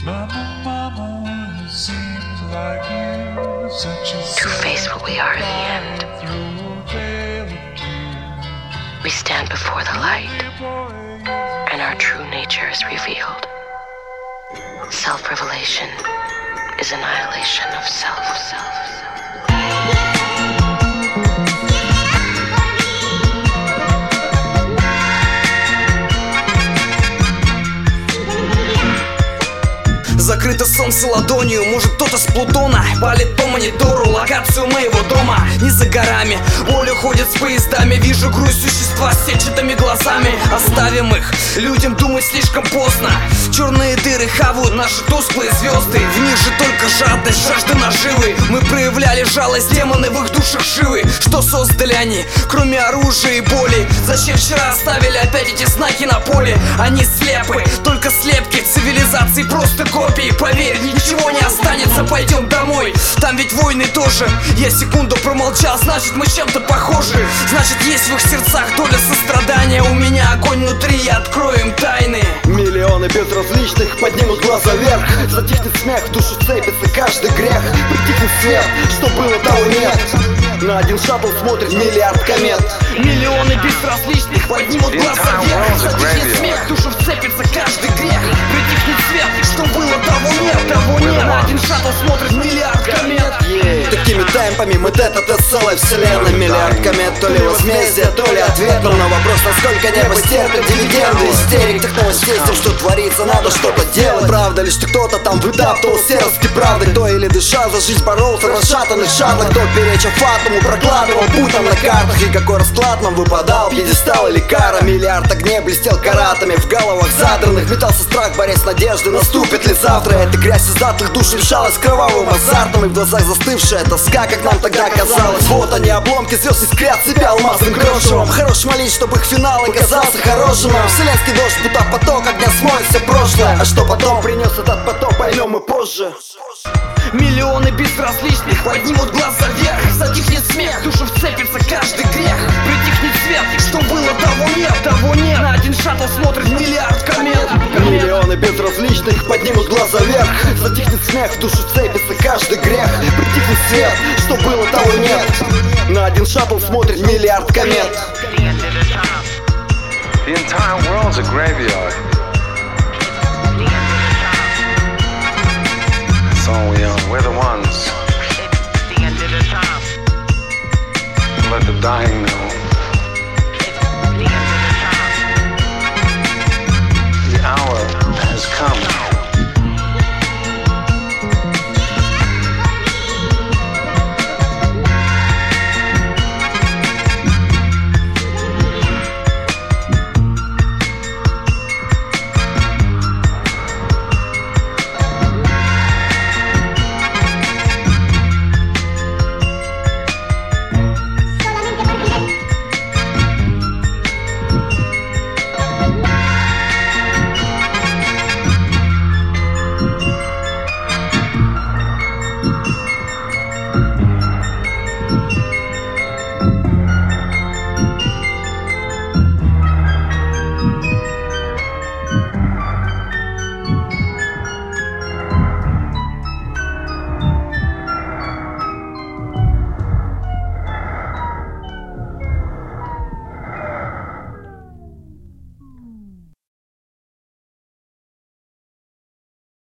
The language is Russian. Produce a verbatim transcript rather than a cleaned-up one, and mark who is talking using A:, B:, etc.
A: To face what we are in the end. We stand before the light, and our true nature is revealed. Self-revelation is annihilation of self, self, self.
B: Закрыто солнце ладонью, может кто-то с Плутона палит по монитору локацию моего дома. Не за горами, Оля ходит с поездами. Вижу грусть существа с сетчатыми глазами. Оставим их, людям думать слишком поздно. Черные дыры хавают наши тусклые звезды. В них же только жадность, жажда наживы. Мы проявляли жалость, демоны в их душах живы. Что создали они, кроме оружия и боли? Зачем вчера оставили опять эти знаки на поле? Они слепы, только слепки цивилизации, просто копии. Поверь, ничего не останется, пойдем домой. Там ведь войны тоже. Я секунду промолчал, значит мы чем-то похожи. Значит есть в их сердцах доля сострадания. У меня огонь внутри, я открою им тайны.
C: Миллионы безразличных поднимут глаза вверх. Затихнет смех, в душу цепится каждый грех. Притихнет свет, что было, того нет. На один шаттл смотрит миллиард комет.
B: Миллионы безразличных поднимут глаза вверх. Затихнет смех, в душу вцепится каждый грех. Притихнет свет, что было, того нет, того нет. На один шаттл смотрит миллиард комет.
C: yeah. Такими темпами мы тет-а-тет с целой вселенной. Миллиард комет, то ли возмездие, то ли ответ. Но на вопрос, насколько небо стерпит дивиденды. Истерик тех новостей, с тем, что творится, надо что-то делать. Правда ли, что кто-то там выдаптывал серостки правды? Кто или дыша за жизнь боролся в расшатанных шаттлах? Кто переча фатуму прокладывал путь там на картах? И какой расклад нам выпадал, пьедестал или кара? Миллиард огней блестел каратами в головах задранных. Метался страх, борясь с надеждой, наступит ли завтра? Эта грязь из затлых душ мешалась кровавым азартом. И в глазах застывшая тоска, как нам тогда казалось. Вот они, обломки звезд искрят себя алмазным крошевом. Хорош молить, чтобы их финал оказался хорошим. А вселенский дождь, будто поток огня смоет все прошлое. А что потом принес этот поток, поймем мы позже.
B: Миллионы безразличных поднимут глаза вверх. Затихнет смех, в душу вцепится каждый грех. Притихнет свет, что было, того нет, того нет. На один шаттл смотрит миллиард комет.
C: Миллионы безразличных поднимут глаза вверх. Затихнет смех, в душу вцепится каждый грех. Притихнет свет, что было, того нет. На один шаттл смотрит миллиард комет.
D: The entire world's a graveyard.